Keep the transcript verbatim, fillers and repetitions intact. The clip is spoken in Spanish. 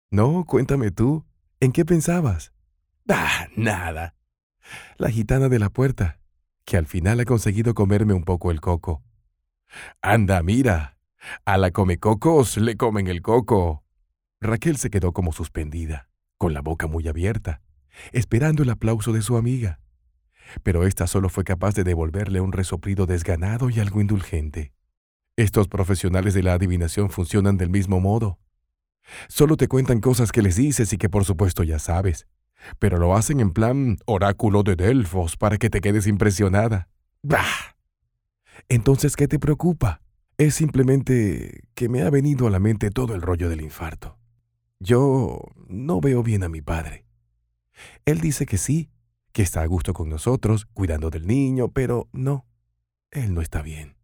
No, cuéntame tú. ¿En qué pensabas? Ah, nada. La gitana de la puerta, que al final ha conseguido comerme un poco el coco. Anda, mira. A la comecocos le comen el coco. Raquel se quedó como suspendida, con la boca muy abierta, esperando el aplauso de su amiga. Pero ésta solo fue capaz de devolverle un resoplido desganado y algo indulgente. Estos profesionales de la adivinación funcionan del mismo modo. Solo te cuentan cosas que les dices y que por supuesto ya sabes, pero lo hacen en plan oráculo de Delfos para que te quedes impresionada. ¡Bah! Entonces, ¿qué te preocupa? Es simplemente que me ha venido a la mente todo el rollo del infarto. Yo no veo bien a mi padre. Él dice que sí, que está a gusto con nosotros, cuidando del niño, pero no, él no está bien.